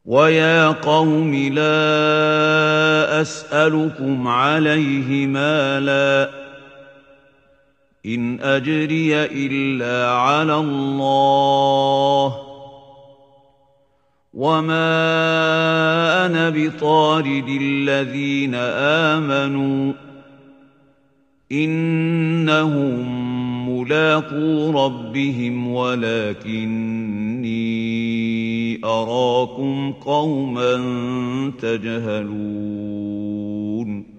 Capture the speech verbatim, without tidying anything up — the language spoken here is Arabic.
وَيَا قَوْمِ لَا أَسْأَلُكُمْ عَلَيْهِ مَالًا ۖ إِنْ أَجْرِيَ إِلَّا عَلَى اللَّهِ ۖ وَمَا أَنَا بِطَارِدِ الَّذِينَ آمَنُوا ۚ إِنَّهُم مُّلَاقُو رَبِّهِمْ وَلَٰكِنِّي أَرَاكُمْ قَوْمًا تَجْهَلُونَ